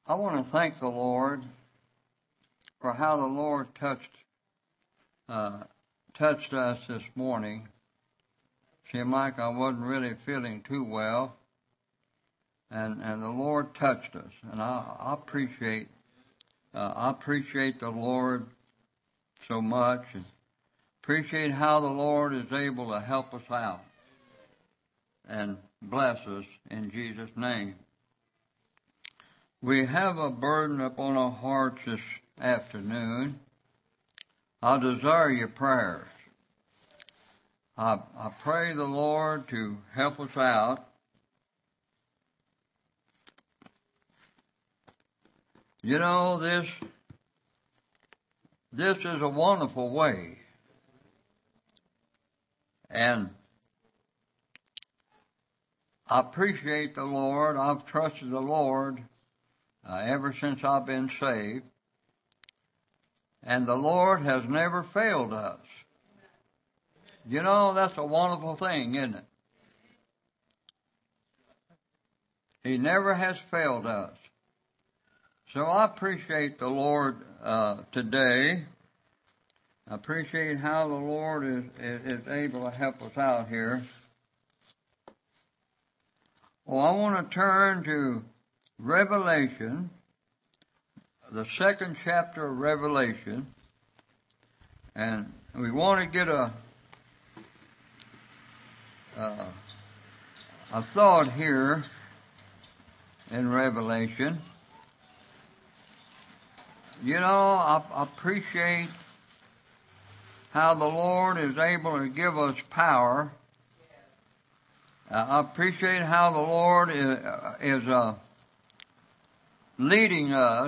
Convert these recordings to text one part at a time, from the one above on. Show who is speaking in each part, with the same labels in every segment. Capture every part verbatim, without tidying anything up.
Speaker 1: I want to thank the Lord for how the Lord touched uh, touched us this morning. Seemed like I wasn't really feeling too well, and and the Lord touched us, and I, I appreciate uh, I appreciate the Lord so much, and appreciate how the Lord is able to help us out and bless us in Jesus' name. We have a burden upon our hearts this afternoon. I desire your prayers. I, I pray the Lord to help us out. You know, this, this is a wonderful way. And I appreciate the Lord. I've trusted the Lord uh, ever since I've been saved. And the Lord has never failed us. You know, that's a wonderful thing, isn't it? He never has failed us. So I appreciate the Lord uh, today. I appreciate how the Lord is, is, is able to help us out here. Well, I want to turn to Revelation, the second chapter of Revelation, and we want to get a uh, a thought here in Revelation. You know, I, I appreciate how the Lord is able to give us power. Uh, I appreciate how the Lord is, uh, is uh, leading us.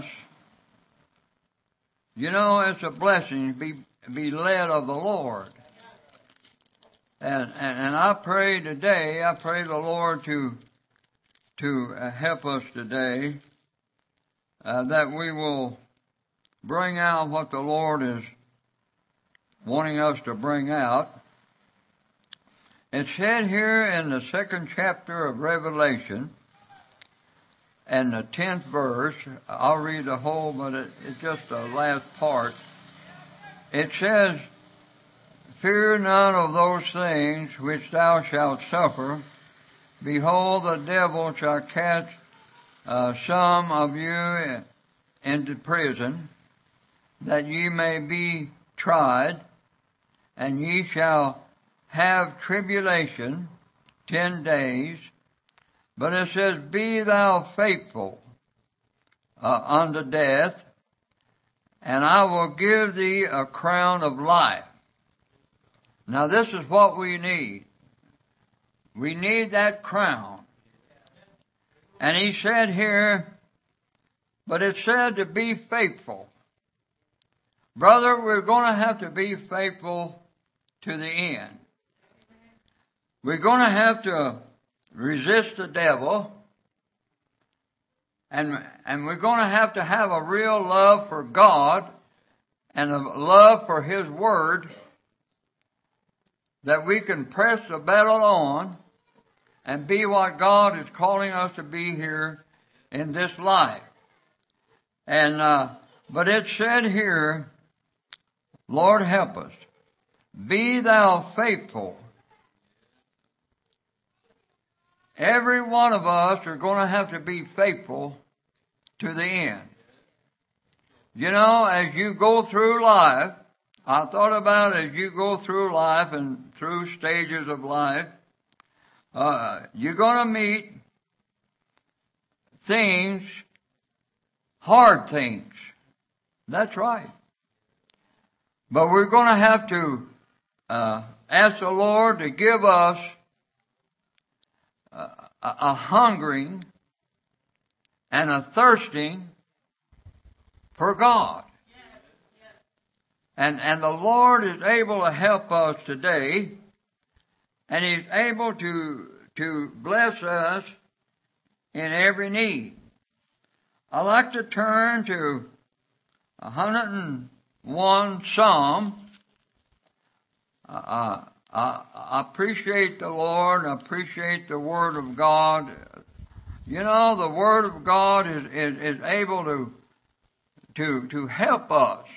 Speaker 1: You know, it's a blessing to be, be led of the Lord. And, and, and I pray today, I pray the Lord to, to uh, help us today, uh, that we will bring out what the Lord is wanting us to bring out. It said here in the second chapter of Revelation, and the tenth verse, I'll read the whole, but it, it's just the last part. It says, "Fear none of those things which thou shalt suffer. Behold, the devil shall cast uh, some of you into prison, that ye may be tried, and ye shall have tribulation ten days. But it says, Be thou faithful uh, unto death, and I will give thee a crown of life." Now this is what we need. We need that crown. And he said here, but it said to be faithful. Brother, we're going to have to be faithful to the end. We're going to have to resist the devil, and and we're going to have to have a real love for God and a love for His Word, that we can press the battle on and be what God is calling us to be here in this life. And uh, but it said here, Lord help us, be thou faithful. Every one of us are going to have to be faithful to the end. You know, as you go through life, I thought about as you go through life and through stages of life, uh, you're going to meet things, hard things. That's right. But we're going to have to uh, ask the Lord to give us a, a hungering and a thirsting for God. And, and the Lord is able to help us today, and He's able to, to bless us in every need. I'd like to turn to one hundred and one Psalm. Uh, I, I appreciate the Lord, and I appreciate the Word of God You know, the Word of God is, is, is able to, to, to help us.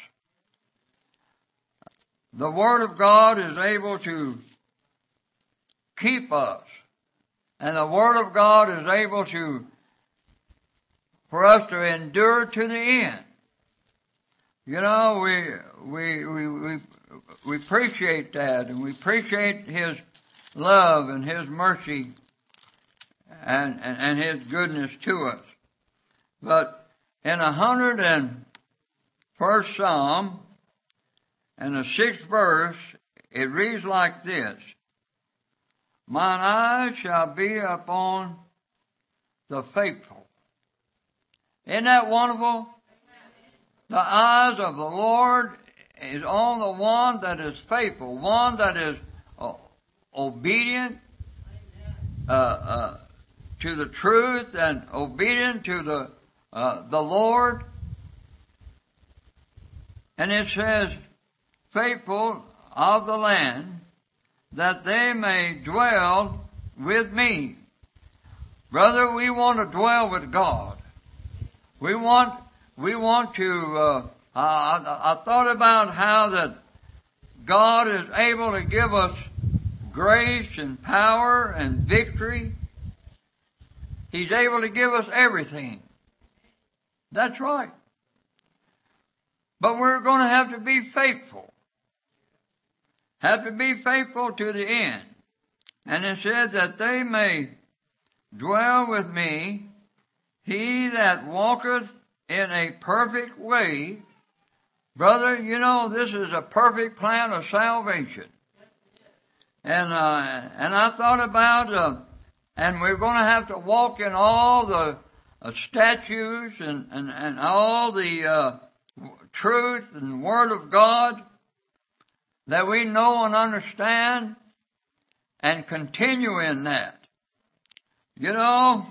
Speaker 1: The Word of God is able to keep us. And the Word of God is able to, for us to endure to the end. You know, we, we, we, we, we appreciate that, and we appreciate His love and His mercy and, and, and His goodness to us. But in a hundred and first Psalm, and the sixth verse, it reads like this: Mine eyes shall be upon the faithful. Isn't that wonderful? The eyes of the Lord is on the one that is faithful, one that is uh, obedient uh, uh, to the truth and obedient to the uh, the Lord. And it says, faithful of the land, that they may dwell with me. Brother, we want to dwell with God. We want, we want to, uh, I, I thought about how that God is able to give us grace and power and victory. He's able to give us everything. That's right. But we're going to have to be faithful. Have to be faithful to the end. And it said that they may dwell with me, he that walketh in a perfect way. Brother, you know, this is a perfect plan of salvation. And, uh, and I thought about, uh, and we're going to have to walk in all the uh, statutes and, and, and all the, uh, truth and Word of God that we know and understand and continue in that. You know,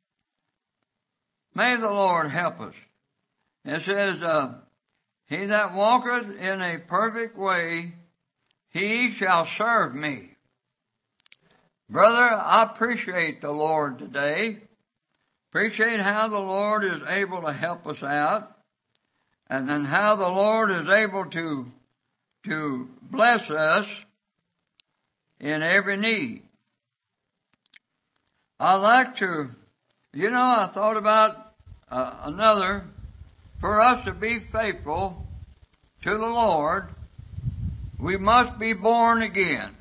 Speaker 1: may the Lord help us. It says, uh, he that walketh in a perfect way, he shall serve me. Brother, I appreciate the Lord today. Appreciate how the Lord is able to help us out. And then how the Lord is able to, to bless us in every need. I like to, you know, I thought about uh, another, for us to be faithful to the Lord, we must be born again.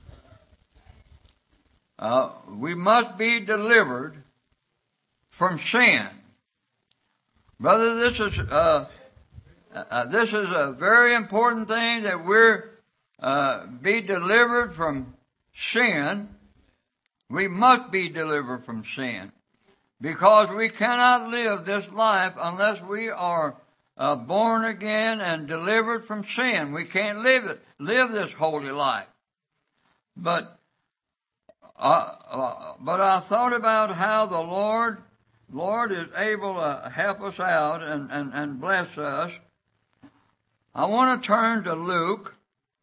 Speaker 1: Uh, we must be delivered from sin. Brother, this is, uh, Uh, this is a very important thing, that we're uh, be delivered from sin. We must be delivered from sin, because we cannot live this life unless we are uh, born again and delivered from sin. We can't live it, live this holy life. But uh, uh, but I thought about how the Lord Lord is able to help us out and and, and bless us. I want to turn to Luke,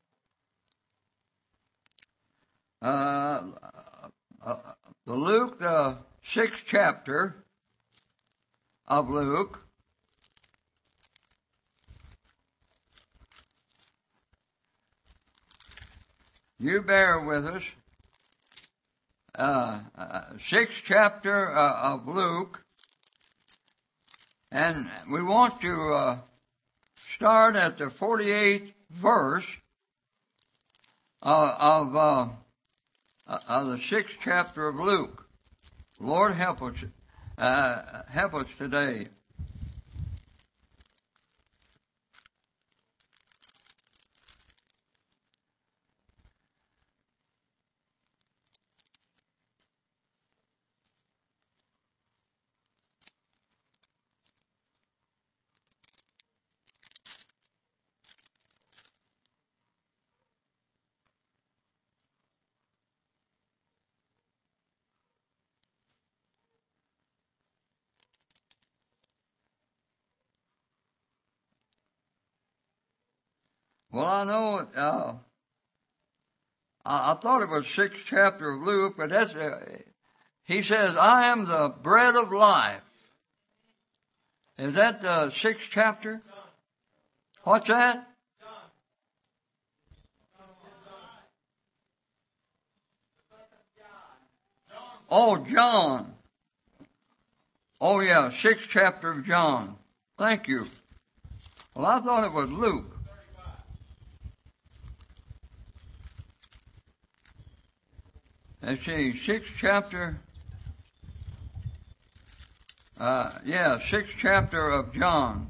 Speaker 1: uh, uh, the Luke, the sixth chapter of Luke. You bear with us. Uh, uh, sixth chapter uh, of Luke, and we want to uh, start at the forty-eighth verse uh, of, uh, of the sixth chapter of Luke. Lord, help us, uh, help us today. Well, I know, uh, I, I thought it was sixth chapter of Luke, but that's, uh, he says, I am the bread of life. Is that the sixth chapter? What's that? Oh, John. Oh, yeah, sixth chapter of John. Thank you. Well, I thought it was Luke. Let's see, sixth chapter. Uh, yeah, sixth chapter of John.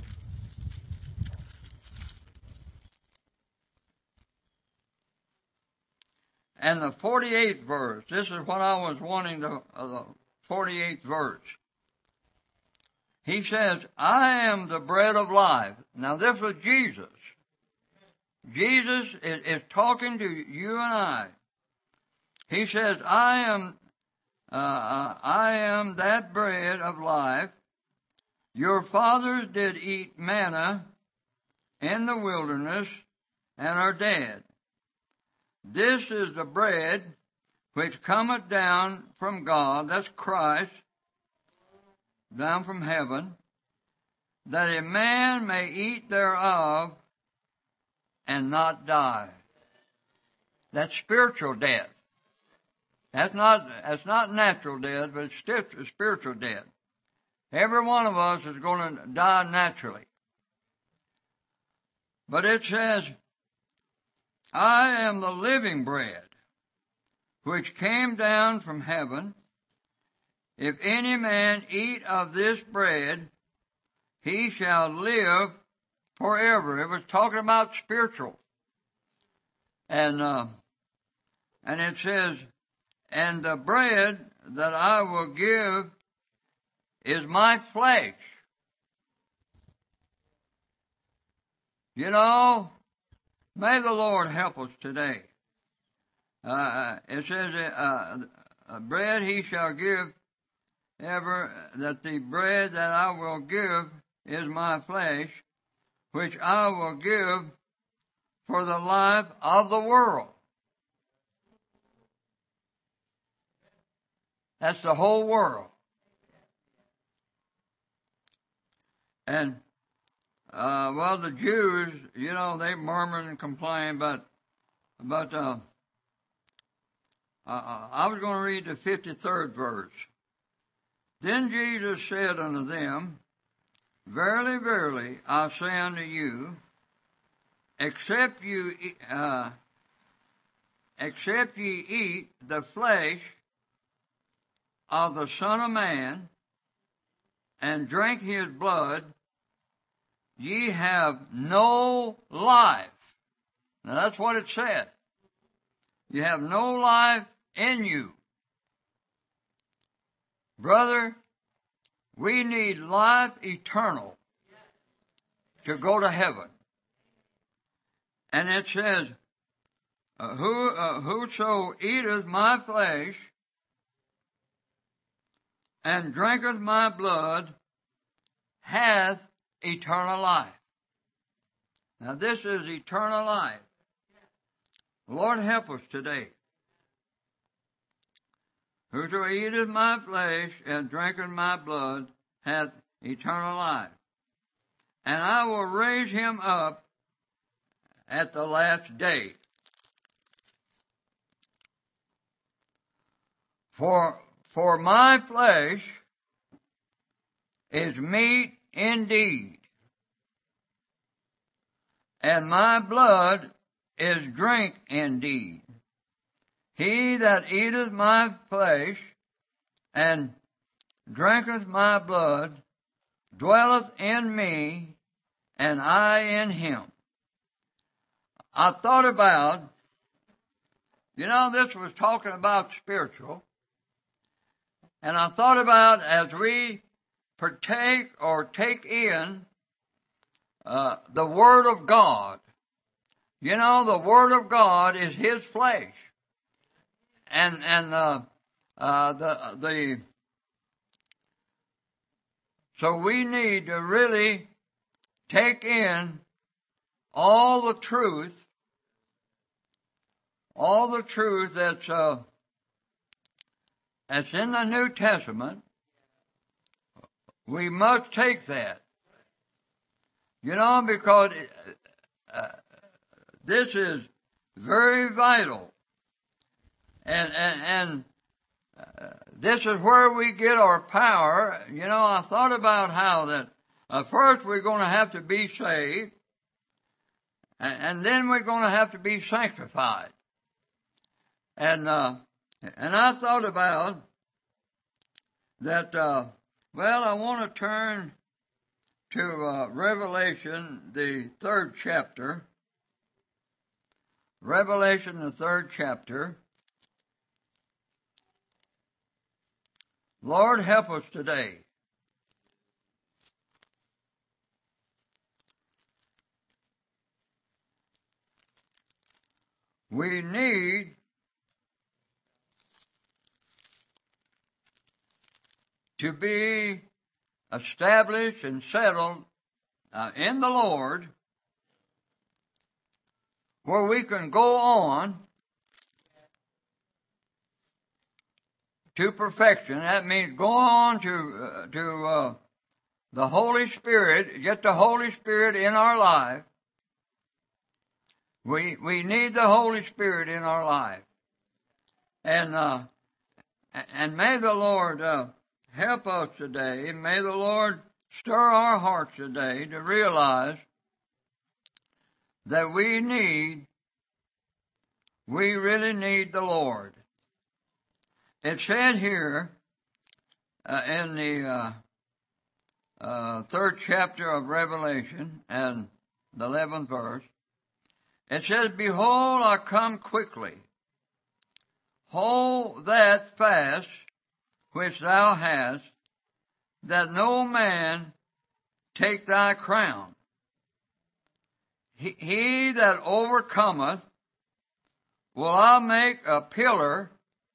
Speaker 1: And the forty-eighth verse. This is what I was wanting, the, uh, the forty-eighth verse. He says, I am the bread of life. Now this was Jesus. Jesus is, is talking to you and I. He says, I am, uh, uh, I am that bread of life. Your fathers did eat manna in the wilderness and are dead. This is the bread which cometh down from God, that's Christ, down from heaven, that a man may eat thereof and not die. That's spiritual death. That's not, that's not natural death, but it's spiritual death. Every one of us is going to die naturally. But it says, I am the living bread, which came down from heaven. If any man eat of this bread, he shall live forever. It was talking about spiritual. And, uh, and it says, and the bread that I will give is my flesh. You know, may the Lord help us today. Uh, it says, uh, uh, bread he shall give ever, that the bread that I will give is my flesh, which I will give for the life of the world. That's the whole world. And, uh, well, the Jews, you know, they murmur and complain, but, but, uh, uh, I was going to read the fifty-third verse. Then Jesus said unto them, Verily, verily, I say unto you, except you, uh, except ye eat the flesh of the Son of Man, and drink his blood, ye have no life. Now that's what it said. You have no life in you. Brother, we need life eternal to go to heaven. And it says, uh, Who, uh, whoso eateth my flesh and drinketh my blood hath eternal life. Now this is eternal life. Lord help us today. Whoso eateth my flesh and drinketh my blood hath eternal life. And I will raise him up at the last day. For, for my flesh is meat indeed, and my blood is drink indeed. He that eateth my flesh and drinketh my blood dwelleth in me, and I in him. I thought about, you know, this was talking about spiritual, and I thought about as we partake or take in uh, the Word of God. You know, the Word of God is His flesh. And, and, uh, uh, the, the, so we need to really take in all the truth, all the truth that's, uh, that's in the New Testament, we must take that. You know, because uh, this is very vital. And, and, and uh, this is where we get our power. You know, I thought about how that uh, first we're going to have to be saved, and, and then we're going to have to be sanctified. And, uh, and I thought about that, uh, well, I want to turn to uh, Revelation, the third chapter. Revelation, the third chapter. Lord, help us today. We need to be established and settled uh, in the Lord, where we can go on to perfection. That means go on to uh, to uh, the Holy Spirit, get the Holy Spirit in our life. We we need the Holy Spirit in our life, and uh, and may the Lord uh, help us today. May the Lord stir our hearts today to realize that we need, we really need the Lord. It said here uh, in the uh, uh, third chapter of Revelation and the eleventh verse, it says, "Behold, I come quickly. Hold that fast which thou hast, that no man take thy crown. He, he that overcometh will I make a pillar."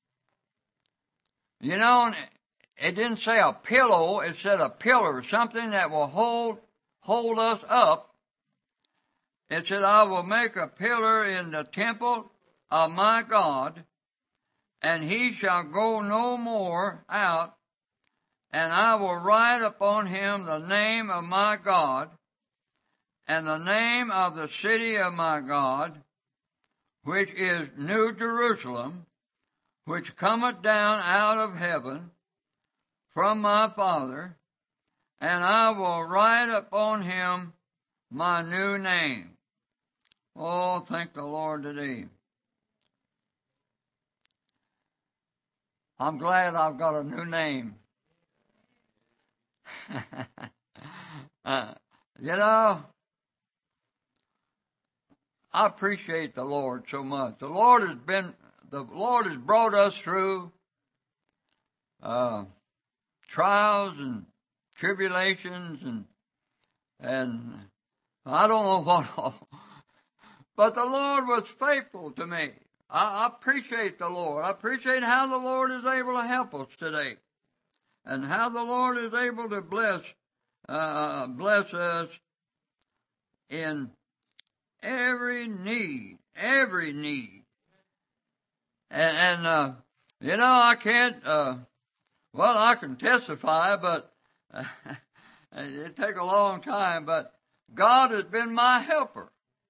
Speaker 1: You know, it didn't say a pillow, it said a pillar, something that will hold hold us up. It said, "I will make a pillar in the temple of my God, and he shall go no more out, and I will write upon him the name of my God, and the name of the city of my God, which is New Jerusalem, which cometh down out of heaven from my Father, and I will write upon him my new name." Oh, thank the Lord today. I'm glad I've got a new name. uh, you know, I appreciate the Lord so much. The Lord has been, the Lord has brought us through uh, trials and tribulations and and I don't know what all. But the Lord was faithful to me. I, I appreciate the Lord. I appreciate how the Lord is able to help us today, and how the Lord is able to bless uh, bless us in every need, every need. And, and uh, you know, I can't. Uh, well, I can testify, but uh, it'd take a long time. But God has been my helper.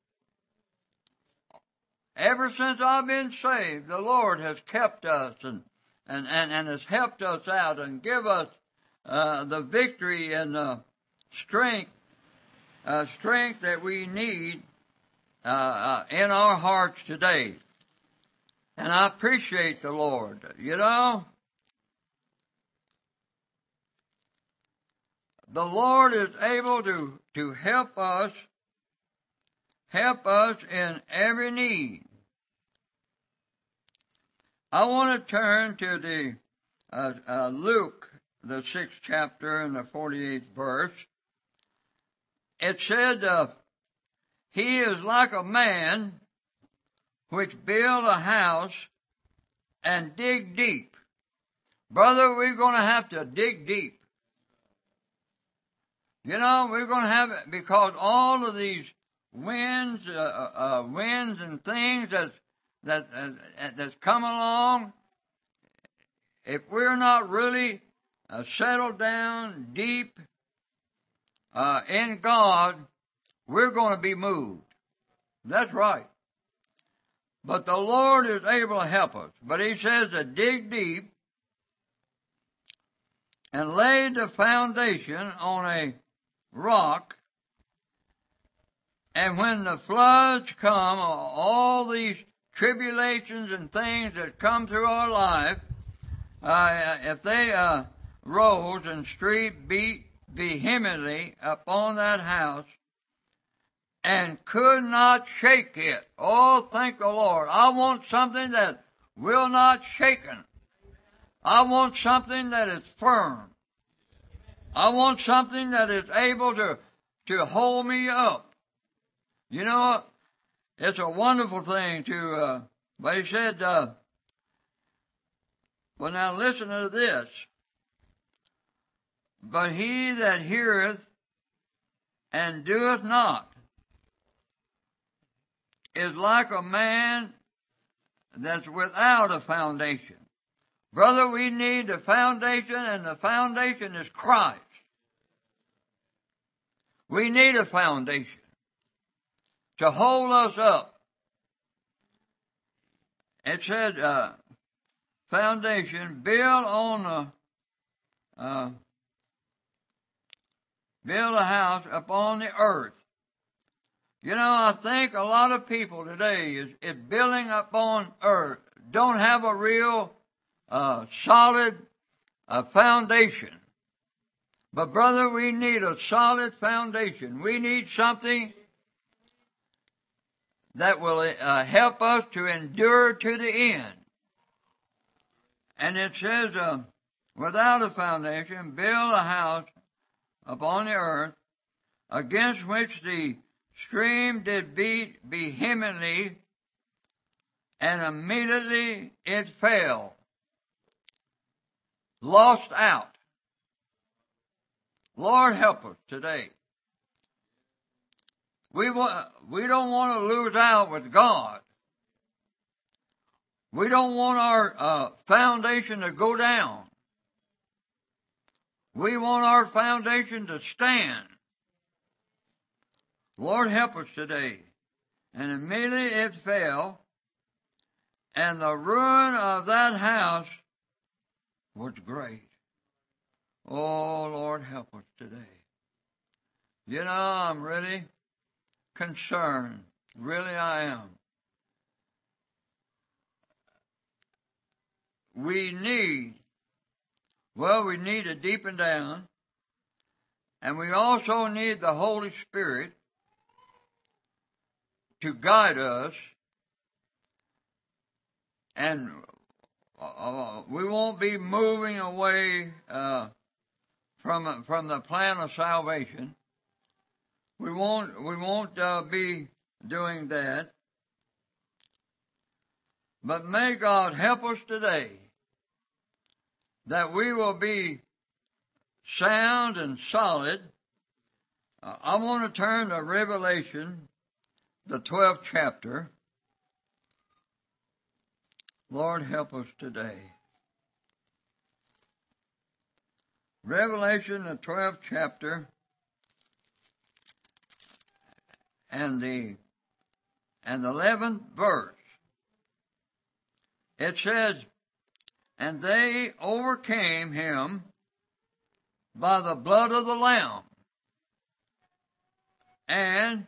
Speaker 1: Ever since I've been saved, the Lord has kept us and, and, and, and has helped us out and give us uh, the victory and the strength, uh, strength that we need uh, uh, in our hearts today. And I appreciate the Lord. You know, the Lord is able to, to help us, help us in every need. I want to turn to the uh, uh, Luke, the sixth chapter and the forty-eighth verse. It said, uh, "He is like a man which build a house and dig deep." Brother, we're going to have to dig deep. You know, we're going to have it because all of these winds, uh, uh, winds and things that that uh, that's come along, if we're not really uh, settled down deep uh, in God, we're going to be moved. That's right. But the Lord is able to help us. But He says to dig deep and lay the foundation on a rock. And when the floods come, all these tribulations and things that come through our life, uh, if they uh, rose and street beat vehemently upon that house and could not shake it. Oh, thank the Lord. I want something that will not shaken. I want something that is firm. I want something that is able to, to hold me up. You know, it's a wonderful thing to, uh, but he said, uh, well now listen to this. But he that heareth and doeth not is like a man that's without a foundation. Brother, we need a foundation, and the foundation is Christ. We need a foundation to hold us up. It said, uh, foundation built on the, uh, build a house upon the earth. You know, I think a lot of people today is, is building upon earth, don't have a real uh, solid uh, foundation. But brother, we need a solid foundation. We need something that will uh, help us to endure to the end. And it says, uh, without a foundation, build a house upon the earth, against which the stream did beat vehemently, and immediately it fell, lost out. Lord, help us today. We want, we don't want to lose out with God. We don't want our uh, foundation to go down. We want our foundation to stand. Lord, help us today. And immediately it fell, and the ruin of that house was great. Oh, Lord, help us today. You know, I'm really concerned. Really, I am. We need, well, we need to deepen down, and we also need the Holy Spirit to guide us, and uh, we won't be moving away uh, from from the plan of salvation. We won't we won't uh, be doing that. But may God help us today that we will be sound and solid. Uh, I want to turn to Revelation, the twelfth chapter. Lord, help us today. Revelation, the twelfth chapter, and the and the eleventh verse. It says, and they overcame him by the blood of the Lamb and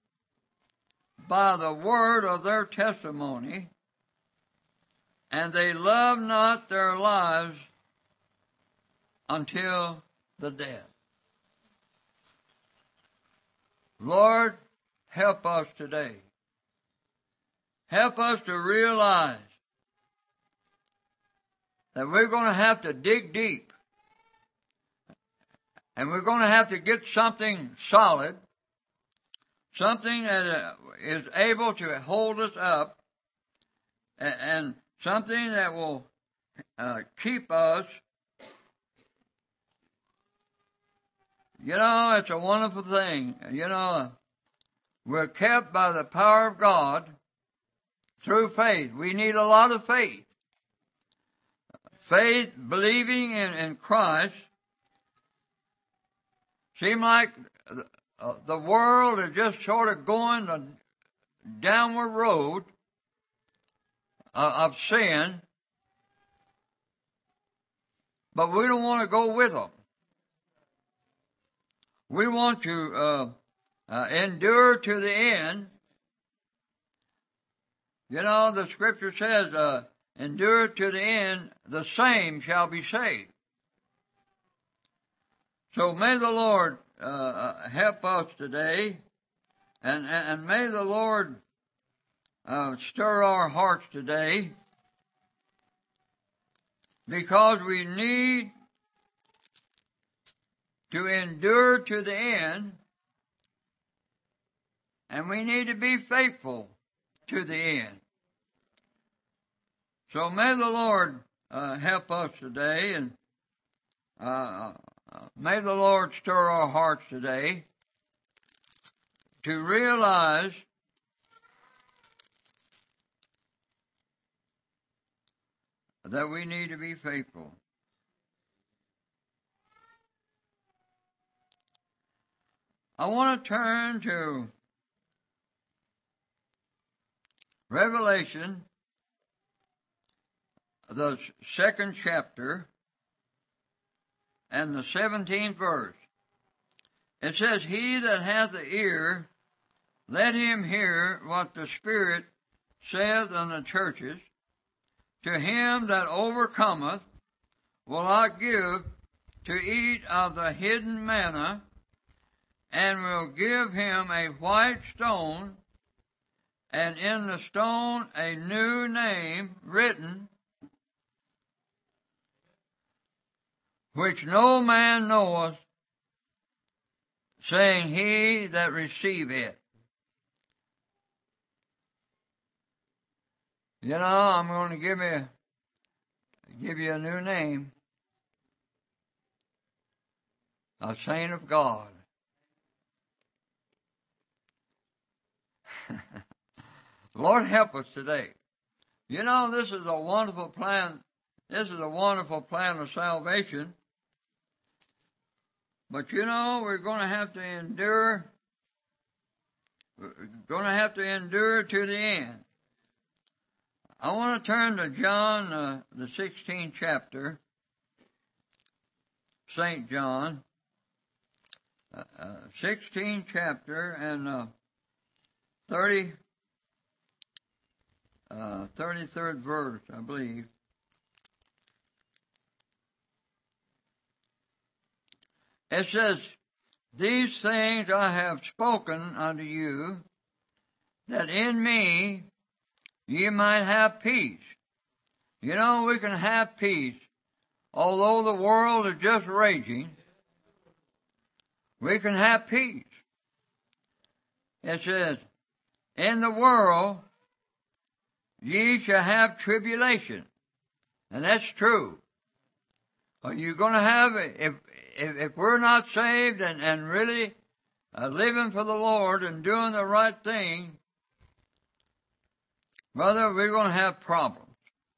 Speaker 1: by the word of their testimony, and they loved not their lives until the death. Lord, help us today. Help us to realize that we're going to have to dig deep, and we're going to have to get something solid, something that is able to hold us up, and something that will uh, keep us. You know, it's a wonderful thing. You know, we're kept by the power of God through faith. We need a lot of faith. faith, believing in, in Christ, seem like the, uh, the world is just sort of going the downward road uh, of sin, but we don't want to go with them. We want to uh, uh, endure to the end. You know, the scripture says, uh, endure to the end, the same shall be saved. So may the Lord uh, help us today, and, and, and may the Lord uh, stir our hearts today, because we need to endure to the end, and we need to be faithful to the end. So may the Lord uh, help us today, and uh, may the Lord stir our hearts today to realize that we need to be faithful. I want to turn to Revelation, the second chapter, and the seventeenth verse. It says, He that hath the ear, let him hear what the Spirit saith unto the churches. To him that overcometh will I give to eat of the hidden manna, and will give him a white stone, and in the stone a new name written, which no man knoweth, saying, He that receiveth it. You know, I'm going to give you, give you a new name, a saint of God. Lord, help us today. You know, this is a wonderful plan. This is a wonderful plan of salvation. But you know, we're going to have to endure. We're going to have to endure to the end. I want to turn to John, uh, the sixteenth chapter, Saint John, uh, uh, sixteenth chapter, and uh, thirty. Uh, thirty-third verse, I believe. It says, These things I have spoken unto you, that in me ye might have peace. You know, we can have peace. Although the world is just raging, we can have peace. It says, In the world ye shall have tribulation. And that's true. Are you going to have, if, if, if we're not saved and, and really uh, living for the Lord and doing the right thing, brother, we're going to have problems.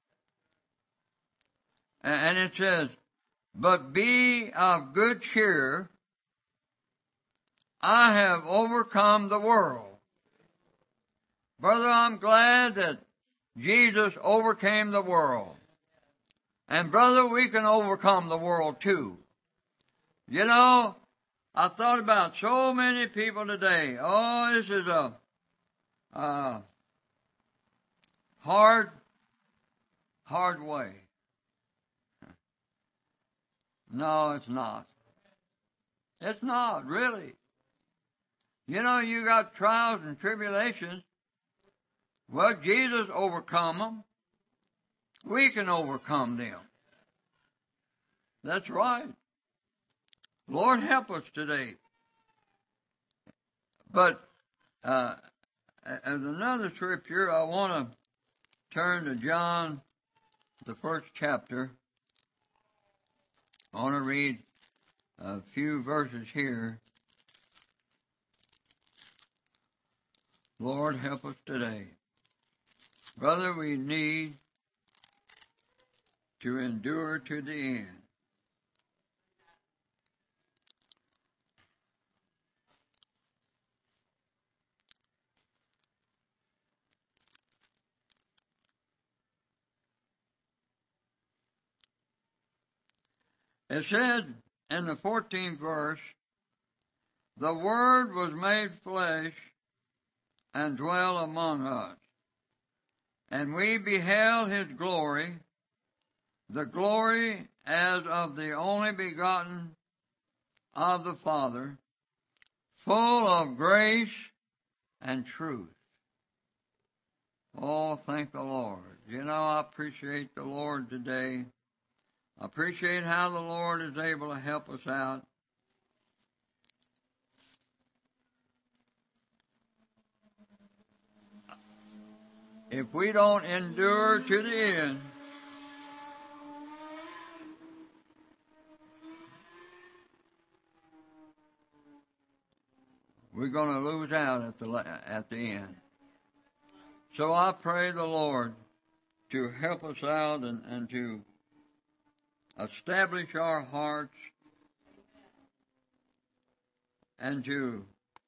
Speaker 1: And, and it says, But be of good cheer, I have overcome the world. Brother, I'm glad that Jesus overcame the world. And brother, we can overcome the world too. You know, I thought about so many people today. Oh, this is a, a hard, hard way. No, it's not. It's not, really. You know, you got trials and tribulations. Well, Jesus overcome them. We can overcome them. That's right. Lord, help us today. But uh, as another scripture, I want to turn to John, the first chapter. I want to read a few verses here. Lord, help us today. Brother, we need to endure to the end. It said in the fourteenth verse, the Word was made flesh and dwelt among us, and we beheld his glory, the glory as of the only begotten of the Father, full of grace and truth. Oh, thank the Lord. You know, I appreciate the Lord today. I appreciate how the Lord is able to help us out. If we don't endure to the end, we're going to lose out at the at the end. So I pray the Lord to help us out and, and to establish our hearts and to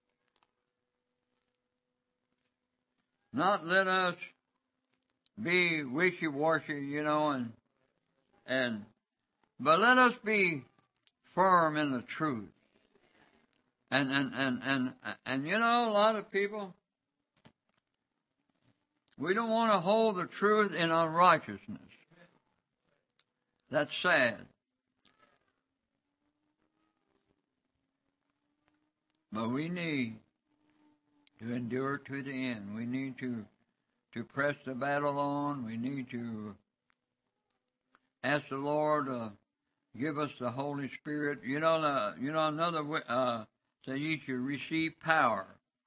Speaker 1: not let us be wishy-washy, you know, and and but let us be firm in the truth. And and and and and you know, a lot of people, we don't want to hold the truth in unrighteousness. That's sad. But we need to endure to the end. We need to to press the battle on. We need to ask the Lord to give us the Holy Spirit. You know, the, you know another way, uh, say you should receive power.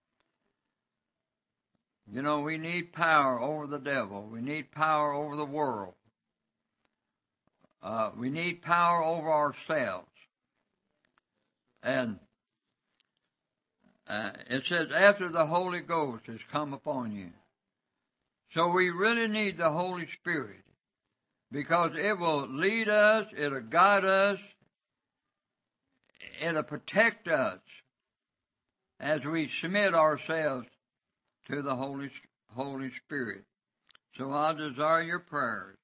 Speaker 1: You know, we need power over the devil. We need power over the world. Uh, we need power over ourselves. And uh, it says, after the Holy Ghost has come upon you. So we really need the Holy Spirit, because it will lead us, it'll guide us, it'll protect us as we submit ourselves to the Holy Holy Spirit. So I desire your prayers.